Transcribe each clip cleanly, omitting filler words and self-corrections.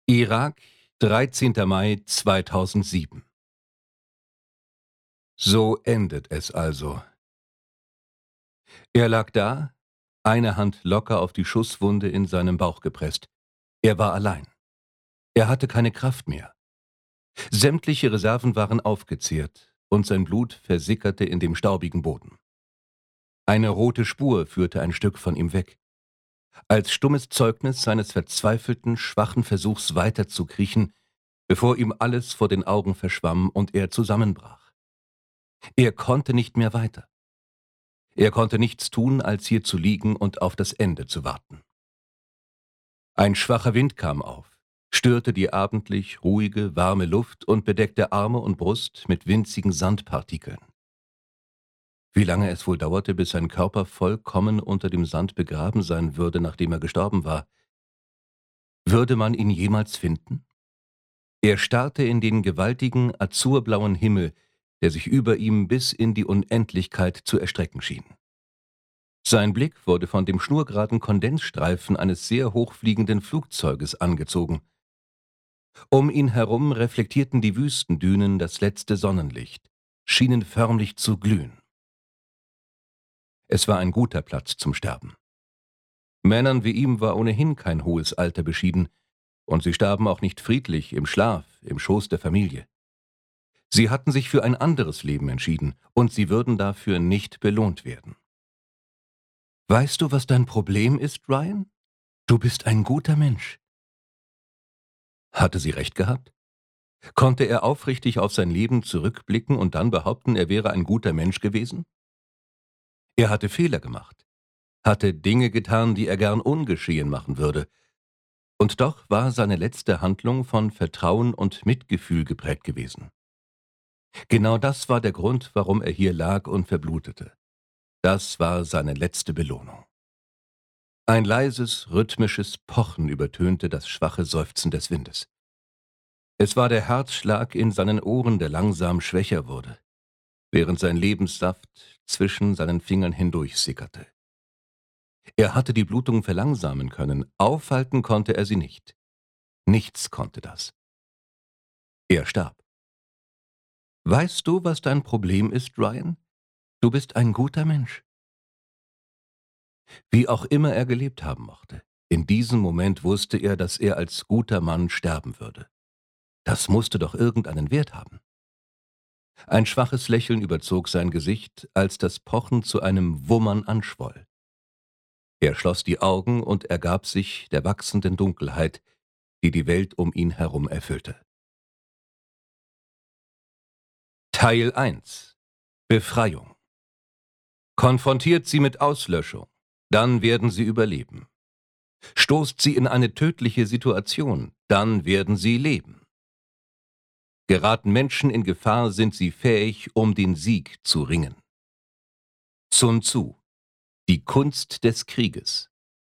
Irak, 13. Mai 2007. So endet es also. Er lag da, eine Hand locker auf die Schusswunde in seinem Bauch gepresst. Er war allein. Er hatte keine Kraft mehr. Sämtliche Reserven waren aufgezehrt und sein Blut versickerte in dem staubigen Boden. Eine rote Spur führte ein Stück von ihm weg. Als stummes Zeugnis seines verzweifelten, schwachen Versuchs weiterzukriechen, bevor ihm alles vor den Augen verschwamm und er zusammenbrach. Er konnte nicht mehr weiter. Er konnte nichts tun, als hier zu liegen und auf das Ende zu warten. Ein schwacher Wind kam auf, störte die abendlich ruhige, warme Luft und bedeckte Arme und Brust mit winzigen Sandpartikeln. Wie lange es wohl dauerte, bis sein Körper vollkommen unter dem Sand begraben sein würde, nachdem er gestorben war. Würde man ihn jemals finden? Er starrte in den gewaltigen, azurblauen Himmel, der sich über ihm bis in die Unendlichkeit zu erstrecken schien. Sein Blick wurde von dem schnurgeraden Kondensstreifen eines sehr hochfliegenden Flugzeuges angezogen. Um ihn herum reflektierten die Wüstendünen das letzte Sonnenlicht, schienen förmlich zu glühen. Es war ein guter Platz zum Sterben. Männern wie ihm war ohnehin kein hohes Alter beschieden, und sie starben auch nicht friedlich im Schlaf, im Schoß der Familie. Sie hatten sich für ein anderes Leben entschieden, und sie würden dafür nicht belohnt werden. »Weißt du, was dein Problem ist, Ryan? Du bist ein guter Mensch.« Hatte sie recht gehabt? Konnte er aufrichtig auf sein Leben zurückblicken und dann behaupten, er wäre ein guter Mensch gewesen? Er hatte Fehler gemacht, hatte Dinge getan, die er gern ungeschehen machen würde, und doch war seine letzte Handlung von Vertrauen und Mitgefühl geprägt gewesen. Genau das war der Grund, warum er hier lag und verblutete. Das war seine letzte Belohnung. Ein leises, rhythmisches Pochen übertönte das schwache Seufzen des Windes. Es war der Herzschlag in seinen Ohren, der langsam schwächer wurde, während sein Lebenssaft zwischen seinen Fingern hindurch sickerte. Er hatte die Blutung verlangsamen können, aufhalten konnte er sie nicht. Nichts konnte das. Er starb. Weißt du, was dein Problem ist, Ryan? Du bist ein guter Mensch. Wie auch immer er gelebt haben mochte, in diesem Moment wusste er, dass er als guter Mann sterben würde. Das musste doch irgendeinen Wert haben. Ein schwaches Lächeln überzog sein Gesicht, als das Pochen zu einem Wummern anschwoll. Er schloss die Augen und ergab sich der wachsenden Dunkelheit, die die Welt um ihn herum erfüllte. Teil 1: Befreiung. Konfrontiert sie mit Auslöschung, dann werden sie überleben. Stoßt sie in eine tödliche Situation, dann werden sie leben. Geraten Menschen in Gefahr, sind sie fähig, um den Sieg zu ringen. Sun Tzu: Die Kunst des Krieges.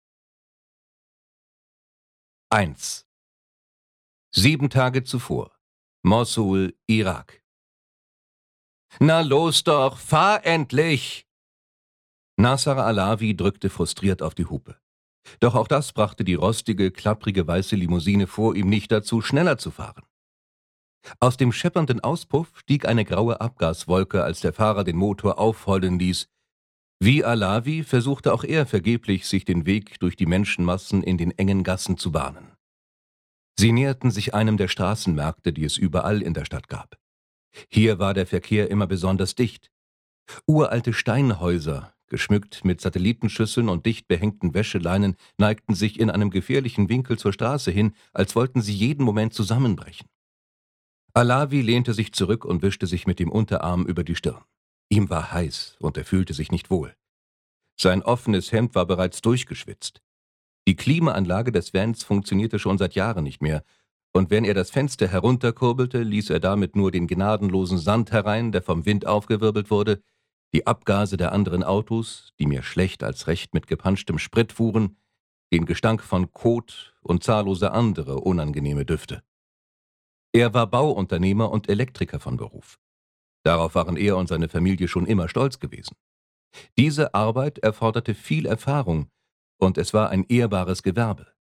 1. 7 Tage zuvor. Mosul, Irak. »Na los doch, fahr endlich!« Nasser Alawi drückte frustriert auf die Hupe. Doch auch das brachte die rostige, klapprige weiße Limousine vor ihm nicht dazu, schneller zu fahren. Aus dem scheppernden Auspuff stieg eine graue Abgaswolke, als der Fahrer den Motor aufheulen ließ. Wie Alawi versuchte auch er vergeblich, sich den Weg durch die Menschenmassen in den engen Gassen zu bahnen. Sie näherten sich einem der Straßenmärkte, die es überall in der Stadt gab. Hier war der Verkehr immer besonders dicht. Uralte Steinhäuser, geschmückt mit Satellitenschüsseln und dicht behängten Wäscheleinen, neigten sich in einem gefährlichen Winkel zur Straße hin, als wollten sie jeden Moment zusammenbrechen. Alawi lehnte sich zurück und wischte sich mit dem Unterarm über die Stirn. Ihm war heiß und er fühlte sich nicht wohl. Sein offenes Hemd war bereits durchgeschwitzt. Die Klimaanlage des Vans funktionierte schon seit Jahren nicht mehr, und wenn er das Fenster herunterkurbelte, ließ er damit nur den gnadenlosen Sand herein, der vom Wind aufgewirbelt wurde, die Abgase der anderen Autos, die mehr schlecht als recht mit gepanschtem Sprit fuhren, den Gestank von Kot und zahllose andere unangenehme Düfte. Er war Bauunternehmer und Elektriker von Beruf. Darauf waren er und seine Familie schon immer stolz gewesen. Diese Arbeit erforderte viel Erfahrung, und es war ein ehrbares Gewerbe.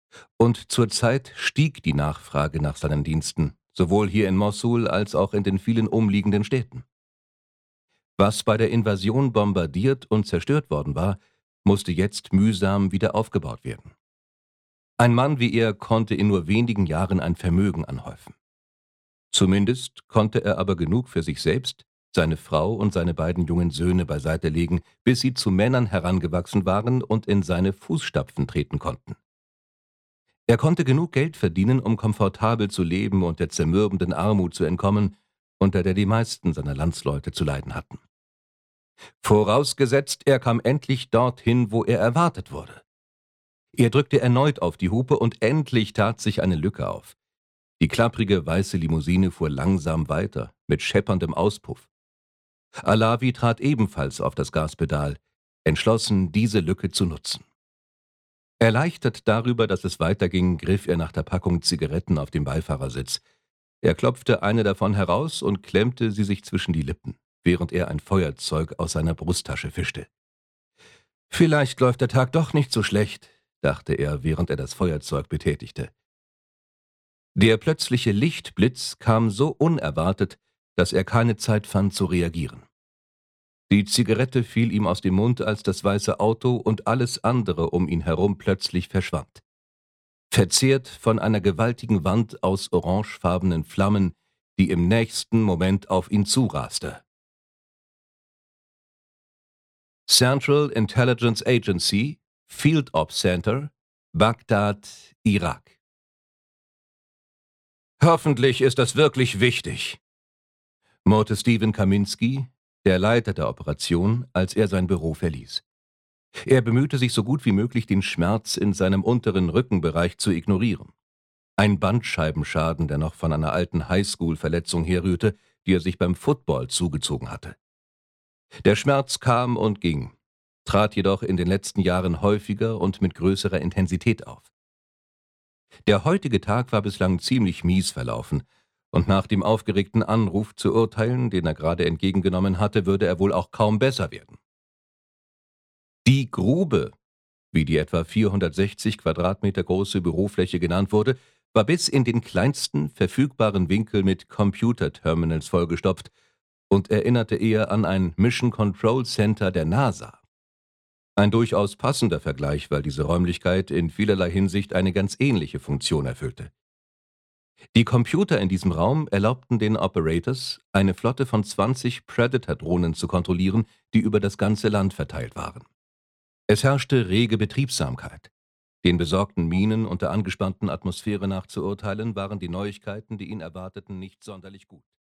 Und zur Zeit stieg die Nachfrage nach seinen Diensten, sowohl hier in Mossul als auch in den vielen umliegenden Städten. Was bei der Invasion bombardiert und zerstört worden war, musste jetzt mühsam wieder aufgebaut werden. Ein Mann wie er konnte in nur wenigen Jahren ein Vermögen anhäufen. Zumindest konnte er aber genug für sich selbst, seine Frau und seine beiden jungen Söhne beiseite legen, bis sie zu Männern herangewachsen waren und in seine Fußstapfen treten konnten. Er konnte genug Geld verdienen, um komfortabel zu leben und der zermürbenden Armut zu entkommen, unter der die meisten seiner Landsleute zu leiden hatten. Vorausgesetzt, er kam endlich dorthin, wo er erwartet wurde. Er drückte erneut auf die Hupe und endlich tat sich eine Lücke auf. Die klapprige weiße Limousine fuhr langsam weiter, mit schepperndem Auspuff. Alavi trat ebenfalls auf das Gaspedal, entschlossen, diese Lücke zu nutzen. Erleichtert darüber, dass es weiterging, griff er nach der Packung Zigaretten auf dem Beifahrersitz. Er klopfte eine davon heraus und klemmte sie sich zwischen die Lippen, während er ein Feuerzeug aus seiner Brusttasche fischte. »Vielleicht läuft der Tag doch nicht so schlecht«, dachte er, während er das Feuerzeug betätigte. Der plötzliche Lichtblitz kam so unerwartet, dass er keine Zeit fand zu reagieren. Die Zigarette fiel ihm aus dem Mund, als das weiße Auto und alles andere um ihn herum plötzlich verschwand. Verzehrt von einer gewaltigen Wand aus orangefarbenen Flammen, die im nächsten Moment auf ihn zuraste. Central Intelligence Agency, Field Ops Center, Bagdad, Irak. »Hoffentlich ist das wirklich wichtig«, murrte Steven Kaminski, der Leiter der Operation, als er sein Büro verließ. Er bemühte sich so gut wie möglich, den Schmerz in seinem unteren Rückenbereich zu ignorieren. Ein Bandscheibenschaden, der noch von einer alten Highschool-Verletzung herrührte, die er sich beim Football zugezogen hatte. Der Schmerz kam und ging, trat jedoch in den letzten Jahren häufiger und mit größerer Intensität auf. Der heutige Tag war bislang ziemlich mies verlaufen, und nach dem aufgeregten Anruf zu urteilen, den er gerade entgegengenommen hatte, würde er wohl auch kaum besser werden. Die Grube, wie die etwa 460 Quadratmeter große Bürofläche genannt wurde, war bis in den kleinsten verfügbaren Winkel mit Computerterminals vollgestopft und erinnerte eher an ein Mission Control Center der NASA. Ein durchaus passender Vergleich, weil diese Räumlichkeit in vielerlei Hinsicht eine ganz ähnliche Funktion erfüllte. Die Computer in diesem Raum erlaubten den Operators, eine Flotte von 20 Predator-Drohnen zu kontrollieren, die über das ganze Land verteilt waren. Es herrschte rege Betriebsamkeit. Den besorgten Mienen und der angespannten Atmosphäre nach zu urteilen, waren die Neuigkeiten, die ihn erwarteten, nicht sonderlich gut.